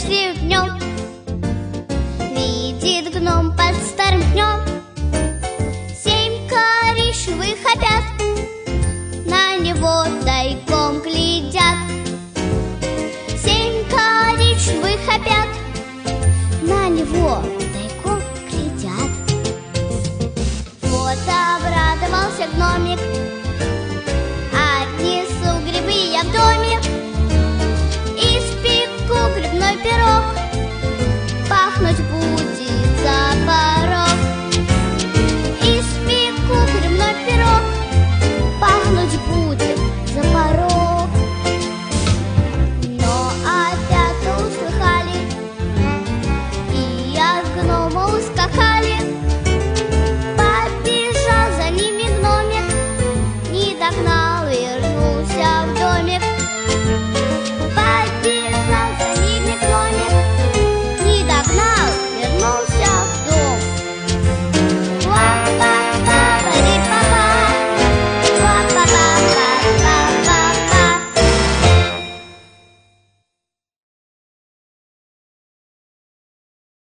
счастлив днем. Видит гном под старым пнем 7 коричневых опят, на него тайком глядят. 7 коричневых опят на него тайком глядят. Вот обрадовался гномик,